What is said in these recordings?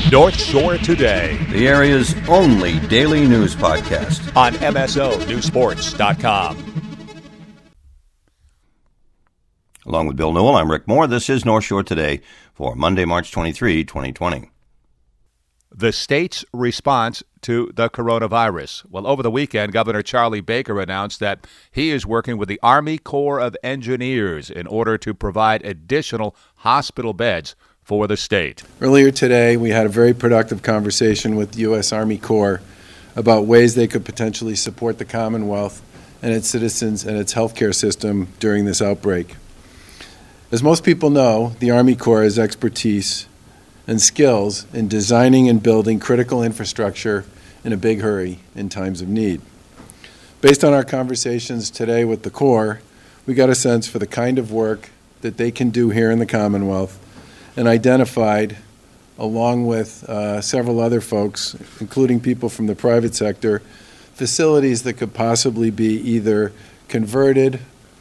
North Shore Today, the area's only daily news podcast on MSONewsports.com. Along with Bill Newell, I'm Rick Moore. This is North Shore Today for Monday, March 23, 2020. The state's response to the coronavirus. Well, over the weekend, Governor Charlie Baker announced that he is working with the Army Corps of Engineers in order to provide additional hospital beds for the state. Earlier today, we had a very productive conversation with the U.S. Army Corps about ways they could potentially support the Commonwealth and its citizens and its healthcare system during this outbreak. As most people know, the Army Corps has expertise and skills in designing and building critical infrastructure in a big hurry in times of need. Based on our conversations today with the Corps, we got a sense for the kind of work that they can do here in the Commonwealth and identified, along with several other folks, including people from the private sector, facilities that could possibly be either converted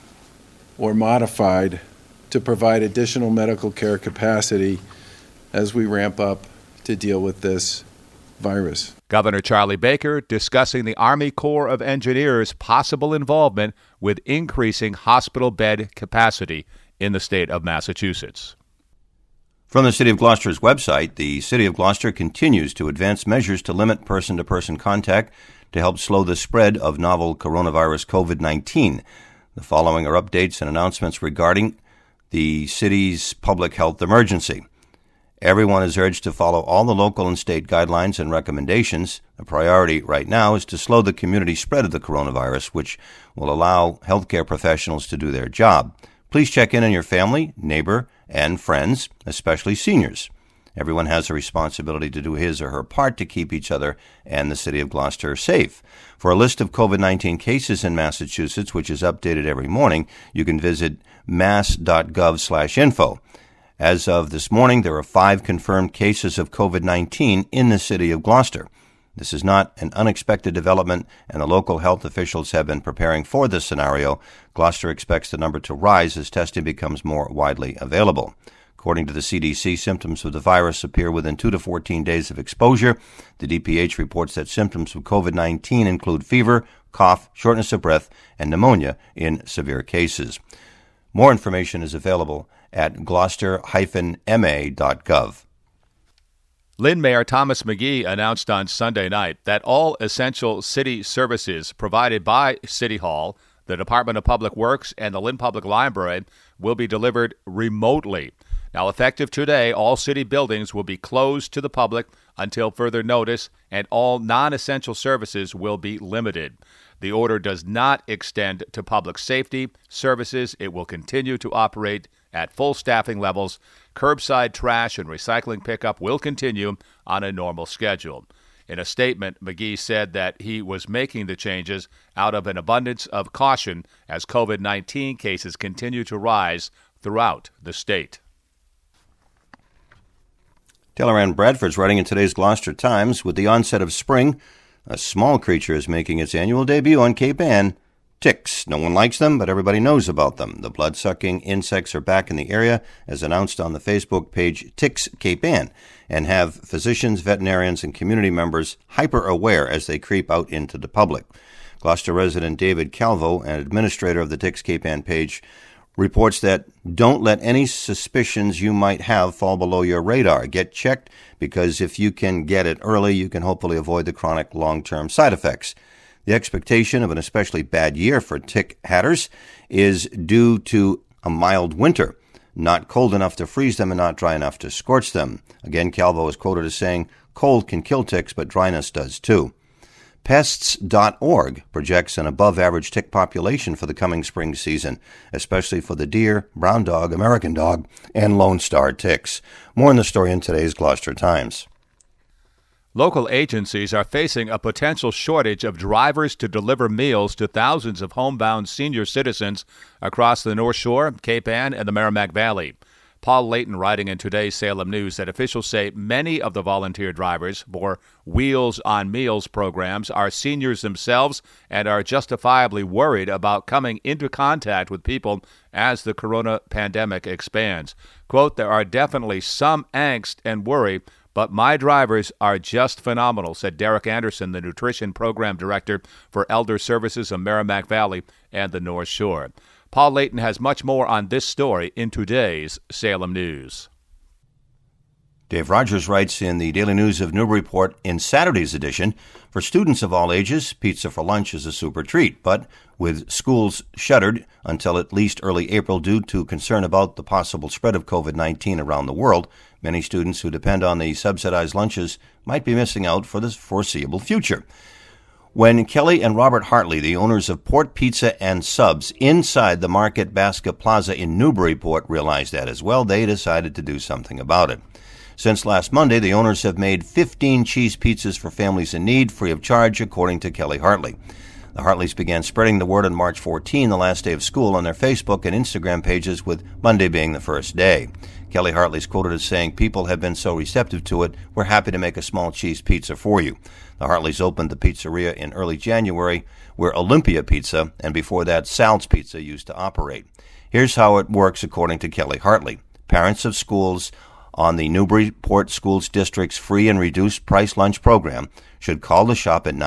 or modified to provide additional medical care capacity as we ramp up to deal with this virus. Governor Charlie Baker discussing the Army Corps of Engineers' possible involvement with increasing hospital bed capacity in the state of Massachusetts. From the City of Gloucester's website, the City of Gloucester continues to advance measures to limit person-to-person contact to help slow the spread of novel coronavirus COVID-19. The following are updates and announcements regarding the city's public health emergency. Everyone is urged to follow all the local and state guidelines and recommendations. The priority right now is to slow the community spread of the coronavirus, which will allow healthcare professionals to do their job. Please check in on your family, neighbor, and friends, especially seniors. Everyone has a responsibility to do his or her part to keep each other and the City of Gloucester safe. For a list of COVID-19 cases in Massachusetts, which is updated every morning, you can visit mass.gov/info. As of this morning, there are 5 confirmed cases of COVID-19 in the City of Gloucester. This is not an unexpected development, and the local health officials have been preparing for this scenario. Gloucester expects the number to rise as testing becomes more widely available. According to the CDC, symptoms of the virus appear within 2 to 14 days of exposure. The DPH reports that symptoms of COVID-19 include fever, cough, shortness of breath, and pneumonia in severe cases. More information is available at gloucester-ma.gov. Lynn Mayor Thomas McGee announced on Sunday night that all essential city services provided by City Hall, the Department of Public Works, and the Lynn Public Library will be delivered remotely. Now, effective today, all city buildings will be closed to the public until further notice, and all non-essential services will be limited. The order does not extend to public safety services. It will continue to operate at full staffing levels. Curbside trash and recycling pickup will continue on a normal schedule. In a statement, McGee said that he was making the changes out of an abundance of caution as COVID-19 cases continue to rise throughout the state. Taylor Ann Bradford's writing in today's Gloucester Times, with the onset of spring, a small creature is making its annual debut on Cape Ann. Ticks. No one likes them, but everybody knows about them. The blood-sucking insects are back in the area, as announced on the Facebook page Ticks Cape Ann, and have physicians, veterinarians, and community members hyper-aware as they creep out into the public. Gloucester resident David Calvo, an administrator of the Ticks Cape Ann page, reports that don't let any suspicions you might have fall below your radar. Get checked, because if you can get it early, you can hopefully avoid the chronic long-term side effects. The expectation of an especially bad year for tick hatters is due to a mild winter, not cold enough to freeze them and not dry enough to scorch them. Again, Calvo is quoted as saying, "Cold can kill ticks, but dryness does too." Pests.org projects an above-average tick population for the coming spring season, especially for the deer, brown dog, American dog, and Lone Star ticks. More in the story in today's Gloucester Times. Local agencies are facing a potential shortage of drivers to deliver meals to thousands of homebound senior citizens across the North Shore, Cape Ann, and the Merrimack Valley. Paul Layton writing in today's Salem News that officials say many of the volunteer drivers for Wheels on Meals programs are seniors themselves and are justifiably worried about coming into contact with people as the corona pandemic expands. Quote, "There are definitely some angst and worry, But my drivers are just phenomenal, said Derek Anderson, the Nutrition Program Director for Elder Services of Merrimack Valley and the North Shore. Paul Layton has much more on this story in today's Salem News. Dave Rogers writes in the Daily News of Newburyport in Saturday's edition, for students of all ages, pizza for lunch is a super treat, but with schools shuttered until at least early April due to concern about the possible spread of COVID-19 around the world, many students who depend on the subsidized lunches might be missing out for the foreseeable future. When Kelly and Robert Hartley, the owners of Port Pizza and Subs inside the Market Basket Plaza in Newburyport, realized that as well, they decided to do something about it. Since last Monday, the owners have made 15 cheese pizzas for families in need, free of charge, according to Kelly Hartley. The Hartleys began spreading the word on March 14, the last day of school, on their Facebook and Instagram pages, with Monday being the first day. Kelly Hartley's quoted as saying, "People have been so receptive to it, we're happy to make a small cheese pizza for you." The Hartleys opened the pizzeria in early January, where Olympia Pizza, and before that Sal's Pizza, used to operate. Here's how it works according to Kelly Hartley. Parents of schools on the Newburyport Schools District's free and reduced price lunch program should call the shop at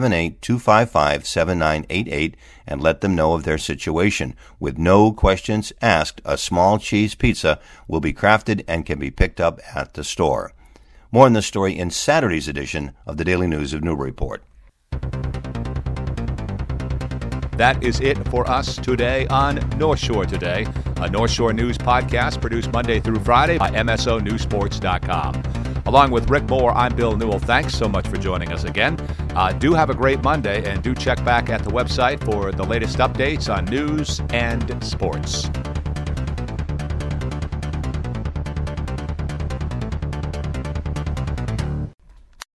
978-255-7988 and let them know of their situation. With no questions asked, a small cheese pizza will be crafted and can be picked up at the store. More on this story in Saturday's edition of the Daily News of Newburyport. That is it for us today on North Shore Today, a North Shore News podcast produced Monday through Friday by MSONewsports.com. Along with Rick Moore, I'm Bill Newell. Thanks so much for joining us again. Do have a great Monday, and do check back at the website for the latest updates on news and sports.